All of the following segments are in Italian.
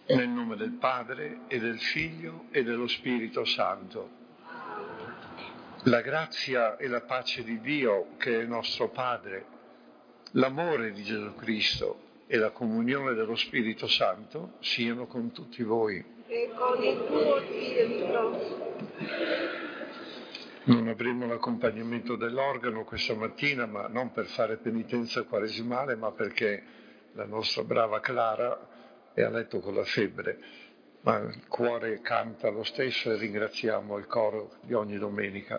Nel nome del Padre e del Figlio e dello Spirito Santo. La grazia e la pace di Dio, che è nostro Padre, l'amore di Gesù Cristo e la comunione dello Spirito Santo siano con tutti voi. E con il tuo spirito. Non avremo l'accompagnamento dell'organo questa mattina, ma non per fare penitenza quaresimale, ma perché la nostra brava Clara è a letto con la febbre, ma il cuore canta lo stesso e ringraziamo il coro di ogni domenica.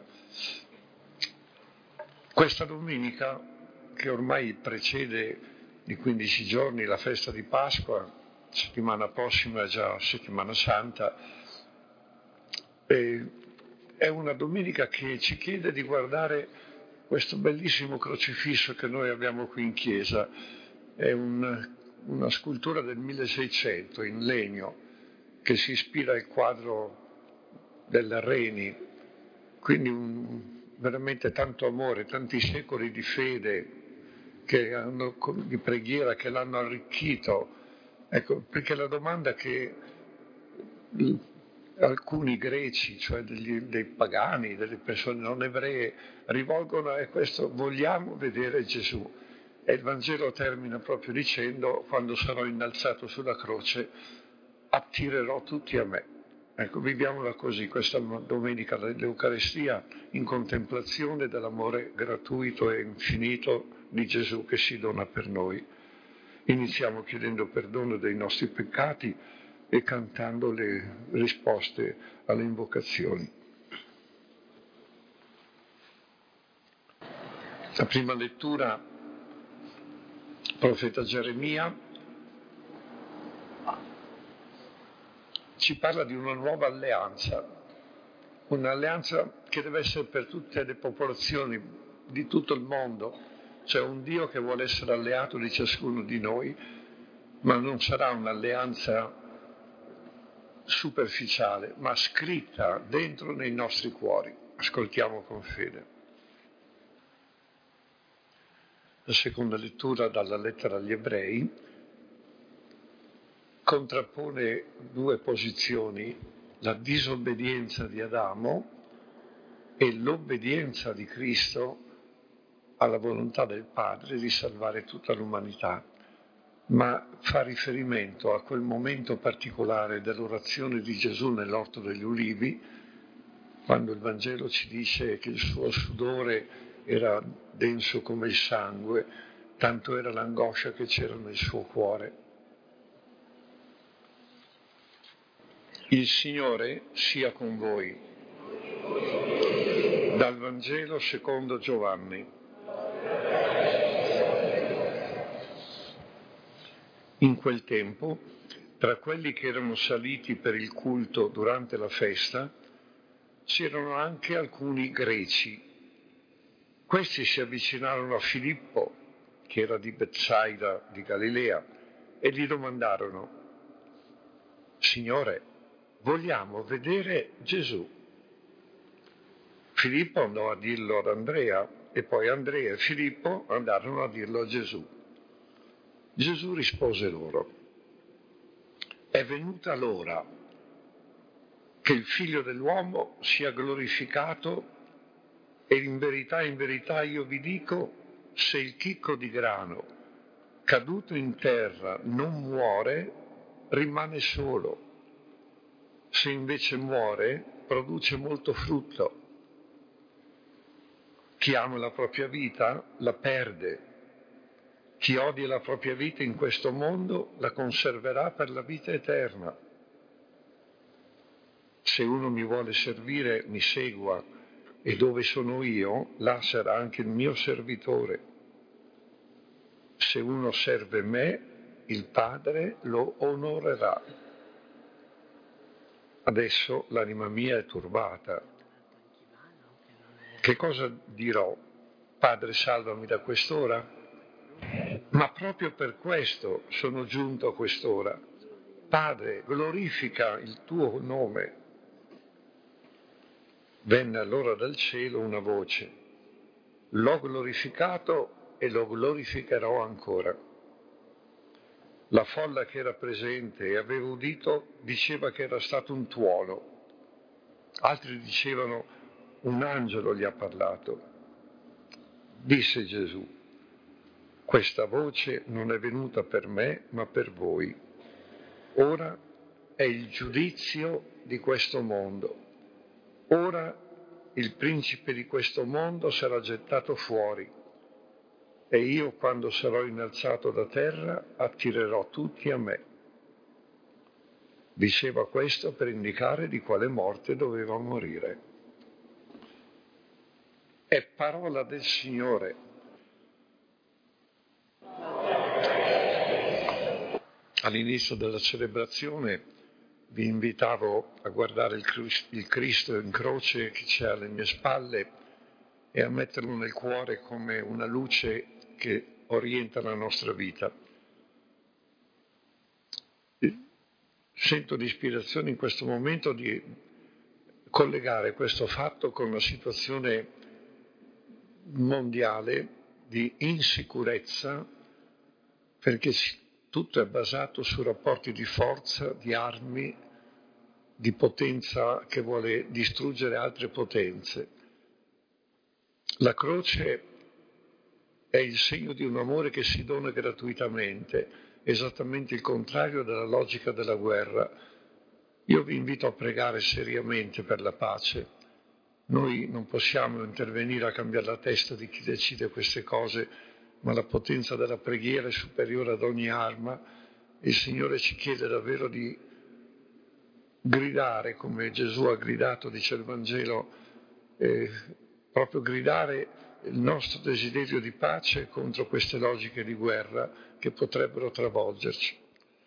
Questa domenica, che ormai precede di 15 giorni la festa di Pasqua, settimana prossima è già Settimana Santa, è una domenica che ci chiede di guardare questo bellissimo crocifisso che noi abbiamo qui in chiesa. È una scultura del 1600 in legno che si ispira al quadro del Reni, quindi veramente tanto amore, tanti secoli di fede di preghiera che l'hanno arricchito. Ecco, perché la domanda che alcuni greci, cioè dei pagani, delle persone non ebree, rivolgono è questo: vogliamo vedere Gesù. E il Vangelo termina proprio dicendo: quando sarò innalzato sulla croce, attirerò tutti a me. Ecco, viviamola così questa domenica dell'Eucaristia, in contemplazione dell'amore gratuito e infinito di Gesù che si dona per noi. Iniziamo chiedendo perdono dei nostri peccati e cantando le risposte alle invocazioni. La prima lettura, profeta Geremia, ci parla di una nuova alleanza, un'alleanza che deve essere per tutte le popolazioni di tutto il mondo. C'è un Dio che vuole essere alleato di ciascuno di noi, ma non sarà un'alleanza superficiale, ma scritta dentro nei nostri cuori. Ascoltiamo con fede. La seconda lettura dalla lettera agli Ebrei contrappone due posizioni: la disobbedienza di Adamo e l'obbedienza di Cristo alla volontà del Padre di salvare tutta l'umanità, ma fa riferimento a quel momento particolare dell'orazione di Gesù nell'Orto degli Ulivi, quando il Vangelo ci dice che il suo sudore era denso come il sangue, tanto era l'angoscia che c'era nel suo cuore. Il Signore sia con voi. Dal Vangelo secondo Giovanni. In quel tempo, tra quelli che erano saliti per il culto durante la festa, c'erano anche alcuni greci. Questi si avvicinarono a Filippo, che era di Betsaida di Galilea, e gli domandarono: Signore, vogliamo vedere Gesù. Filippo andò a dirlo ad Andrea e poi Andrea e Filippo andarono a dirlo a Gesù. Gesù rispose loro: è venuta l'ora che il Figlio dell'uomo sia glorificato e in verità io vi dico, se il chicco di grano caduto in terra non muore, rimane solo. Se invece muore, produce molto frutto. Chi ama la propria vita la perde. Chi odia la propria vita in questo mondo la conserverà per la vita eterna. Se uno mi vuole servire, mi segua, e dove sono io, là sarà anche il mio servitore. Se uno serve me, il Padre lo onorerà. Adesso l'anima mia è turbata. Che cosa dirò? Padre, salvami da quest'ora? Ma proprio per questo sono giunto a quest'ora. Padre, glorifica il tuo nome. Venne allora dal cielo una voce: l'ho glorificato e lo glorificherò ancora. La folla che era presente e aveva udito diceva che era stato un tuono, altri dicevano un angelo gli ha parlato. Disse Gesù: questa voce non è venuta per me, ma per voi. Ora è il giudizio di questo mondo. Ora il principe di questo mondo sarà gettato fuori e io, quando sarò innalzato da terra, attirerò tutti a me. Diceva questo per indicare di quale morte doveva morire. È parola del Signore. All'inizio della celebrazione vi invitavo a guardare il Cristo in croce che c'è alle mie spalle e a metterlo nel cuore come una luce che orienta la nostra vita. Sento l'ispirazione in questo momento di collegare questo fatto con una situazione mondiale di insicurezza, perché tutto è basato su rapporti di forza, di armi, di potenza che vuole distruggere altre potenze. La croce è il segno di un amore che si dona gratuitamente, esattamente il contrario della logica della guerra. Io vi invito a pregare seriamente per la pace. Noi non possiamo intervenire a cambiare la testa di chi decide queste cose, ma la potenza della preghiera è superiore ad ogni arma. Il Signore ci chiede davvero di gridare, come Gesù ha gridato, dice il Vangelo, proprio gridare il nostro desiderio di pace contro queste logiche di guerra che potrebbero travolgerci.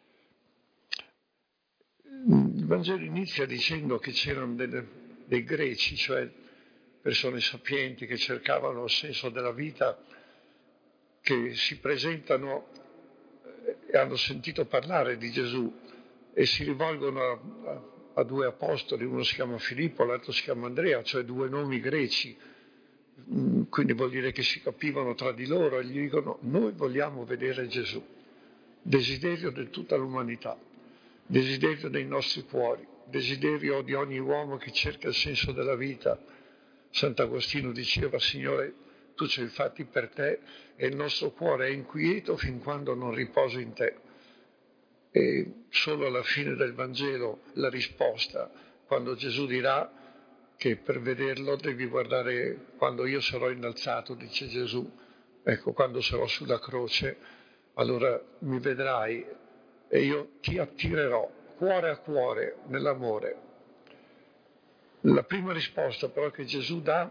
Il Vangelo inizia dicendo che c'erano dei greci, cioè persone sapienti che cercavano il senso della vita, che si presentano e hanno sentito parlare di Gesù e si rivolgono a due apostoli, uno si chiama Filippo, l'altro si chiama Andrea, cioè due nomi greci, quindi vuol dire che si capivano tra di loro e gli dicono: noi vogliamo vedere Gesù, desiderio di tutta l'umanità, desiderio dei nostri cuori, desiderio di ogni uomo che cerca il senso della vita. Sant'Agostino diceva: Signore, tu ci hai fatti per te e il nostro cuore è inquieto fin quando non riposa in te. E solo alla fine del Vangelo la risposta, quando Gesù dirà che per vederlo devi guardare quando io sarò innalzato, dice Gesù, ecco, quando sarò sulla croce, allora mi vedrai e io ti attirerò cuore a cuore nell'amore. La prima risposta però che Gesù dà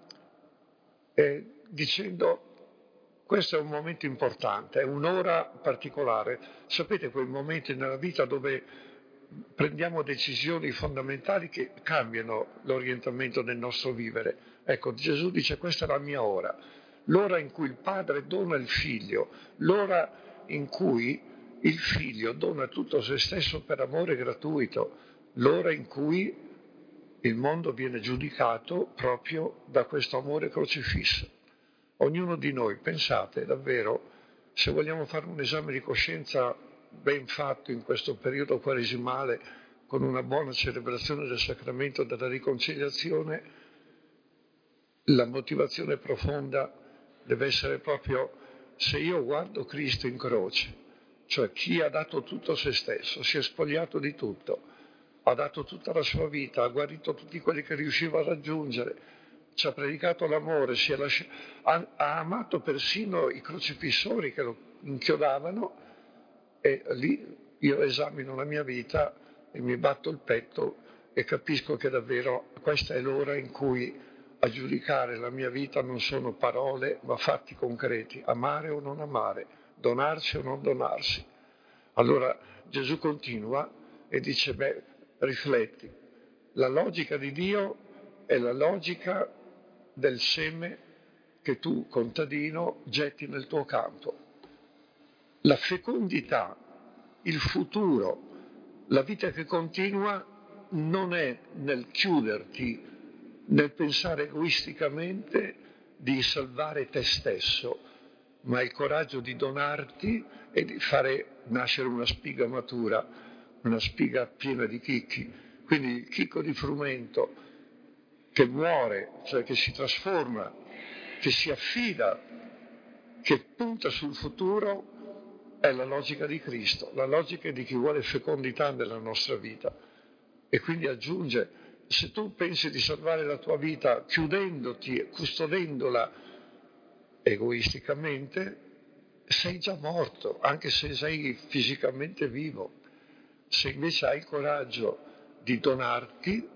è dicendo: questo è un momento importante, è un'ora particolare. Sapete quei momenti nella vita dove prendiamo decisioni fondamentali che cambiano l'orientamento del nostro vivere. Ecco, Gesù dice: questa è la mia ora, l'ora in cui il Padre dona il Figlio, l'ora in cui il Figlio dona tutto se stesso per amore gratuito, l'ora in cui il mondo viene giudicato proprio da questo amore crocifisso. Ognuno di noi, pensate davvero, se vogliamo fare un esame di coscienza ben fatto in questo periodo quaresimale, con una buona celebrazione del sacramento della riconciliazione, la motivazione profonda deve essere proprio: se io guardo Cristo in croce, cioè chi ha dato tutto se stesso, si è spogliato di tutto, ha dato tutta la sua vita, ha guarito tutti quelli che riusciva a raggiungere, ci ha predicato l'amore, ha amato persino i crocifissori che lo inchiodavano, e lì io esamino la mia vita e mi batto il petto e capisco che davvero questa è l'ora in cui a giudicare la mia vita non sono parole ma fatti concreti, amare o non amare, donarsi o non donarsi. Allora Gesù continua e dice: rifletti, la logica di Dio è la logica del seme che tu, contadino, getti nel tuo campo. La fecondità, il futuro, la vita che continua non è nel chiuderti, nel pensare egoisticamente di salvare te stesso, ma il coraggio di donarti e di fare nascere una spiga matura, una spiga piena di chicchi. Quindi il chicco di frumento che muore, cioè che si trasforma, che si affida, che punta sul futuro, è la logica di Cristo, la logica di chi vuole fecondità nella nostra vita. E quindi aggiunge, se tu pensi di salvare la tua vita chiudendoti e custodendola egoisticamente, sei già morto, anche se sei fisicamente vivo. Se invece hai il coraggio di donarti,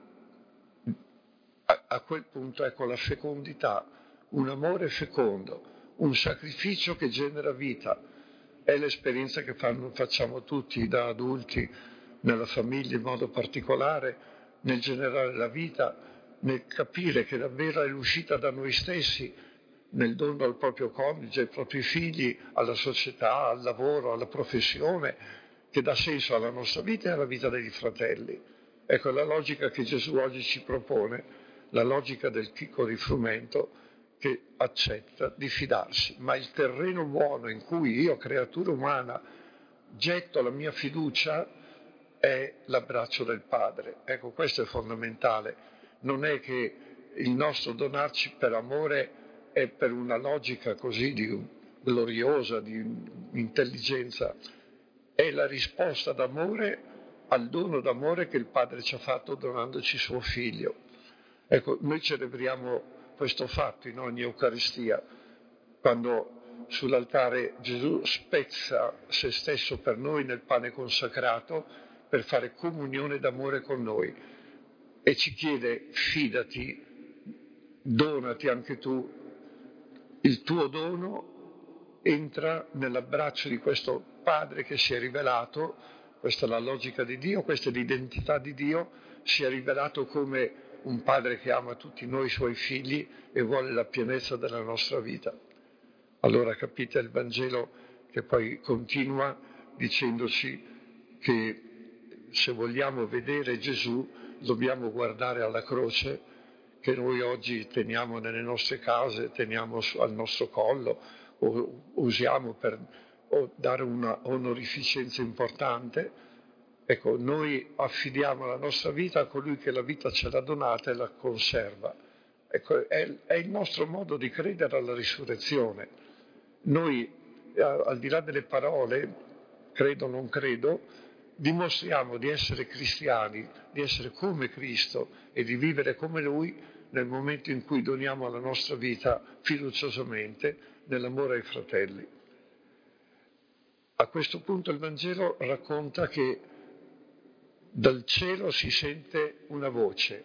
a quel punto ecco la fecondità, un amore fecondo, un sacrificio che genera vita. È l'esperienza che facciamo tutti da adulti, nella famiglia in modo particolare, nel generare la vita, nel capire che davvero è l'uscita da noi stessi, nel dono al proprio coniuge, ai propri figli, alla società, al lavoro, alla professione, che dà senso alla nostra vita e alla vita dei fratelli. Ecco la logica che Gesù oggi ci propone, la logica del chicco di frumento che accetta di fidarsi. Ma il terreno buono in cui io, creatura umana, getto la mia fiducia è l'abbraccio del Padre. Ecco, questo è fondamentale. Non è che il nostro donarci per amore è per una logica così gloriosa, di intelligenza, è la risposta d'amore al dono d'amore che il Padre ci ha fatto donandoci suo Figlio. Ecco, noi celebriamo questo fatto in ogni Eucaristia, quando sull'altare Gesù spezza se stesso per noi nel pane consacrato per fare comunione d'amore con noi e ci chiede fidati, donati anche tu, il tuo dono entra nell'abbraccio di questo Padre che si è rivelato, questa è la logica di Dio, questa è l'identità di Dio, si è rivelato come un Padre che ama tutti noi suoi figli e vuole la pienezza della nostra vita. Allora capite il Vangelo che poi continua dicendoci che se vogliamo vedere Gesù dobbiamo guardare alla croce che noi oggi teniamo nelle nostre case, teniamo al nostro collo o usiamo per dare una onorificenza importante. Ecco, noi affidiamo la nostra vita a colui che la vita ce l'ha donata e la conserva. Ecco, è il nostro modo di credere alla risurrezione. Noi, al di là delle parole, credo o non credo, dimostriamo di essere cristiani, di essere come Cristo e di vivere come Lui nel momento in cui doniamo la nostra vita fiduciosamente nell'amore ai fratelli. A questo punto il Vangelo racconta che dal cielo si sente una voce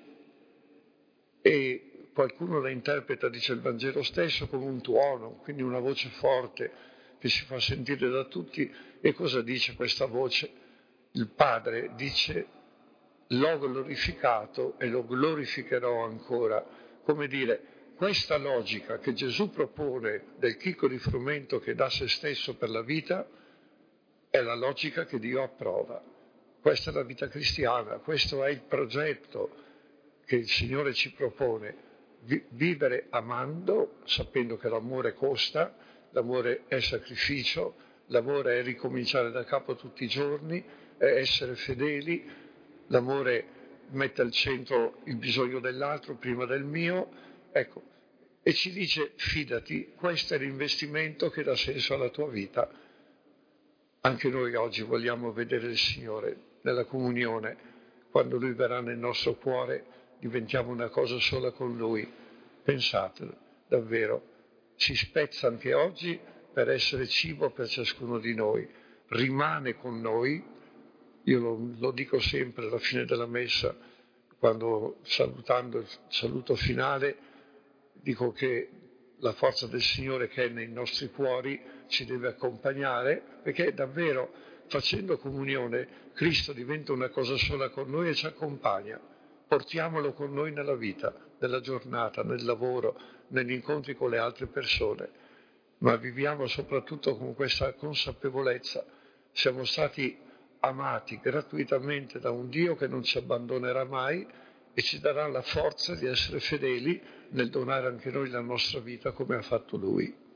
e qualcuno la interpreta, dice il Vangelo stesso, come un tuono, quindi una voce forte che si fa sentire da tutti. E cosa dice questa voce? Il Padre dice: l'ho glorificato e lo glorificherò ancora. Come dire, questa logica che Gesù propone del chicco di frumento che dà se stesso per la vita è la logica che Dio approva. Questa è la vita cristiana, questo è il progetto che il Signore ci propone. Vivere amando, sapendo che l'amore costa, l'amore è sacrificio, l'amore è ricominciare da capo tutti i giorni, è essere fedeli, l'amore mette al centro il bisogno dell'altro prima del mio, ecco, e ci dice: fidati, questo è l'investimento che dà senso alla tua vita. Anche noi oggi vogliamo vedere il Signore nella comunione, quando Lui verrà nel nostro cuore diventiamo una cosa sola con Lui. Pensate, davvero, si spezza anche oggi per essere cibo per ciascuno di noi, rimane con noi. Io lo dico sempre alla fine della messa, quando salutando il saluto finale, dico che la forza del Signore che è nei nostri cuori ci deve accompagnare, perché davvero facendo comunione Cristo diventa una cosa sola con noi e ci accompagna. Portiamolo con noi nella vita, nella giornata, nel lavoro, negli incontri con le altre persone, ma viviamo soprattutto con questa consapevolezza. Siamo stati amati gratuitamente da un Dio che non ci abbandonerà mai e ci darà la forza di essere fedeli nel donare anche noi la nostra vita come ha fatto Lui.